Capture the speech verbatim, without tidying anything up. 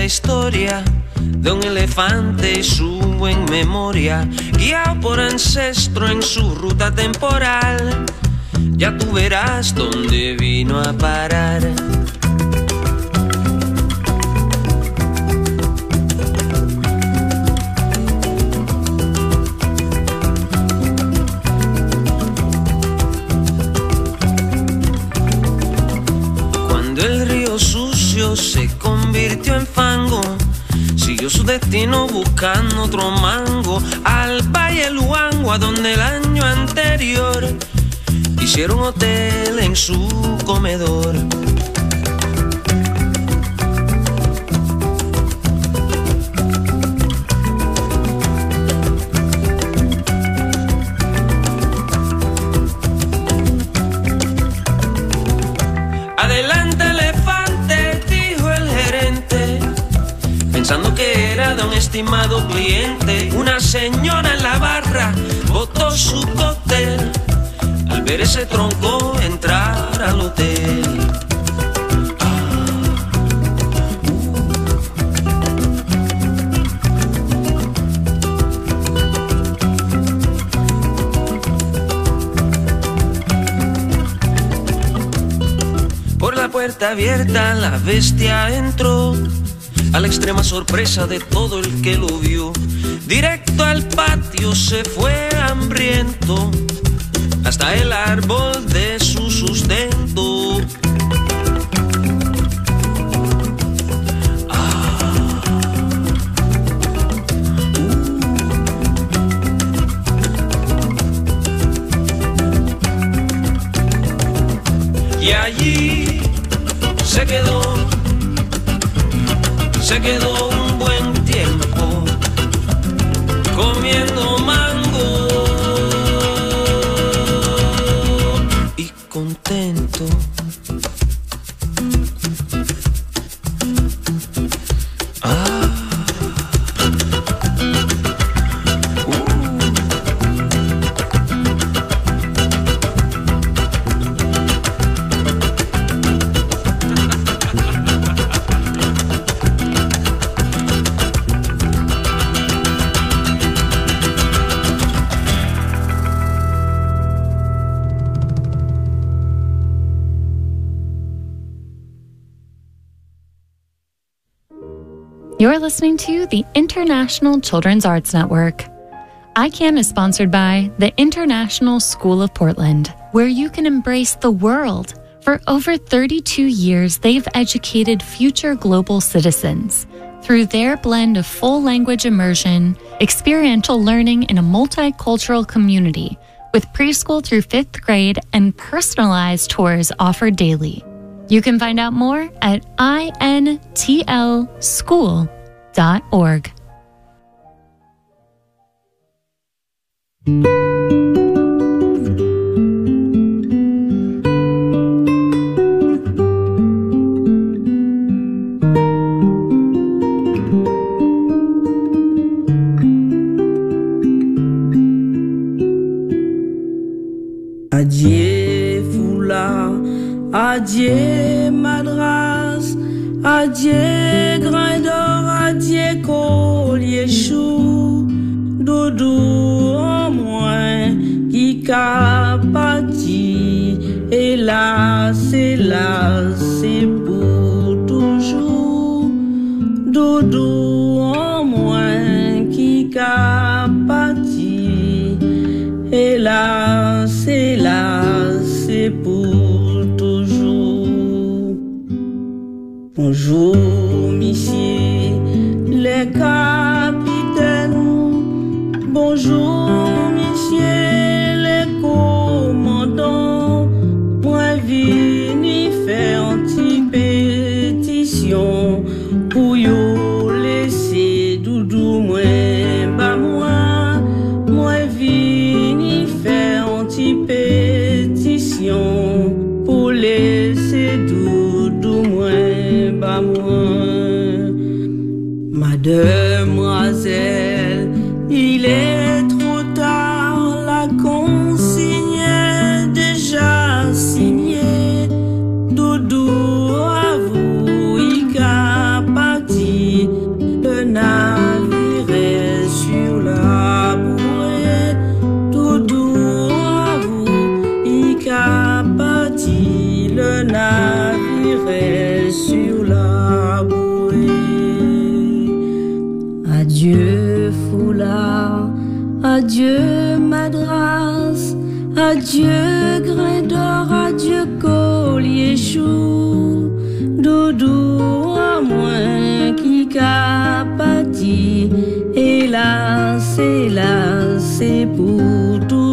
historia de un elefante y su buen memoria, guiado por ancestro en su ruta temporal. Ya tú verás dónde vino a parar. Cuando el río sucio se convirtió en fango, siguió su destino buscando otro mango, al Valle Luango, a donde el año anterior hicieron hotel en su comedor. Adelante, elefante, dijo el gerente, pensando que era de un estimado cliente. Una señora en la barra botó su cóctel al ver ese tronco entrar al hotel. Por la puerta abierta la bestia entró, a la extrema sorpresa de todo el que lo vio. Directo al patio se fue hambriento, hasta el árbol de su sustento. Ah. Uh. Y allí se quedó, se quedó un buen tiempo comiendo mango y contento. Ah. You're listening to the International Children's Arts Network. I CAN is sponsored by the International School of Portland, where you can embrace the world. For over thirty-two years, they've educated future global citizens through their blend of full language immersion, experiential learning in a multicultural community, with preschool through fifth grade and personalized tours offered daily. You can find out more at I N T L school dot org. Adieu foulard, adieu madras, adieu grain d'or, adieu collier chou, doudou en moins qui capati, hélas, hélas, c'est pour toujours, doudou en moins qui capati, hélas, hélas, c'est pour toujours. Bonjour, messieurs les capitaines. Bonjour, messieurs les commandants. Moi, vini faire une petite pétition pour yo laisser doudou moins bas moi. Moi, vini faire une petite pétition pour laisser doudou moins bas moi. Mademoiselle, il est trop tard, la consigne est déjà signée. Doudou à vous, il a parti, Adieu grain d'or, adieu collier chou, doudou à moins qui capati, hélas, hélas, c'est pour tout.